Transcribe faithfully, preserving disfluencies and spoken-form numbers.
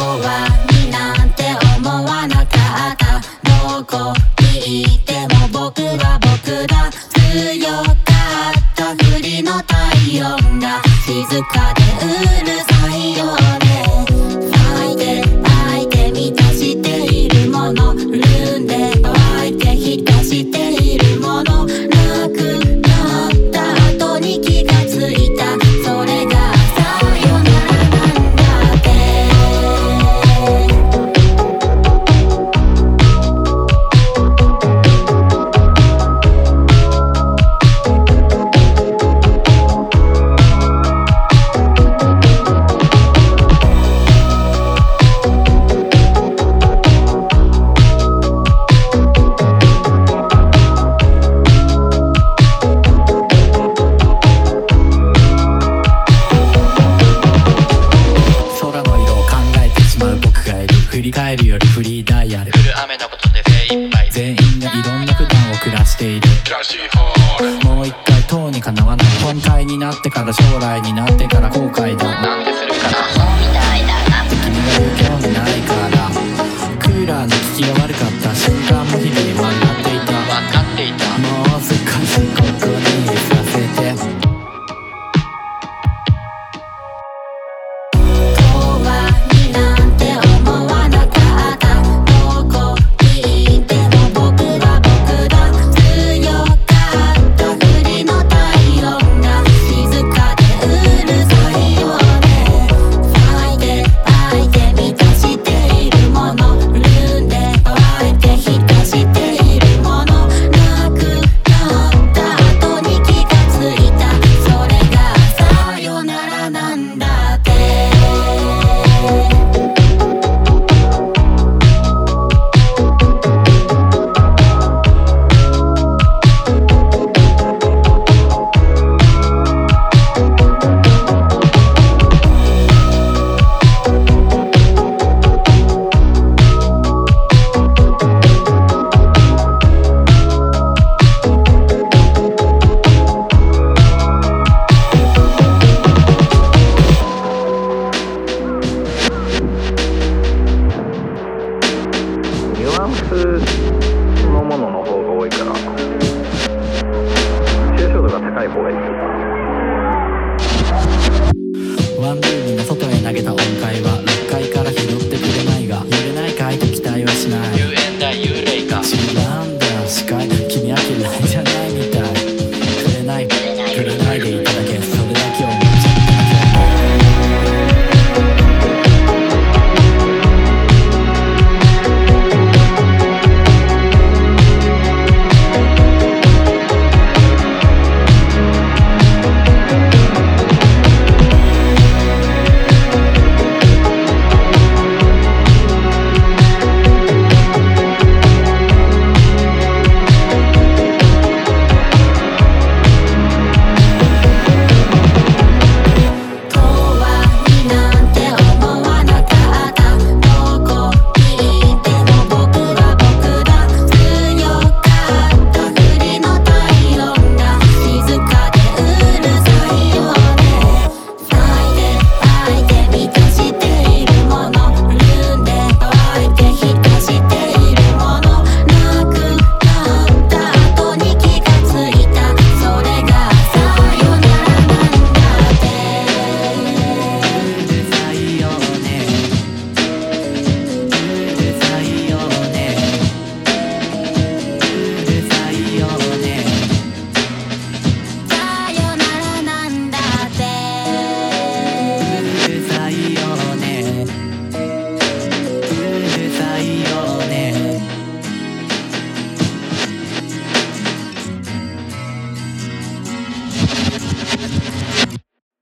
弱になんて思わなかった。どこにいても僕は僕だ。強かったふりの体温が静かでうるさいよね。相手相手満たしているもの、潤んで乾いて浸しているもの、なくなった後に気がついた。それがさよならなんだって。 振り返るよりフリーダイヤル、降る雨のことで精一杯、全員がいろんな普段を暮らしている。もう一回塔にかなわない。本体になってから将来になってから後悔だ。なんてするかな。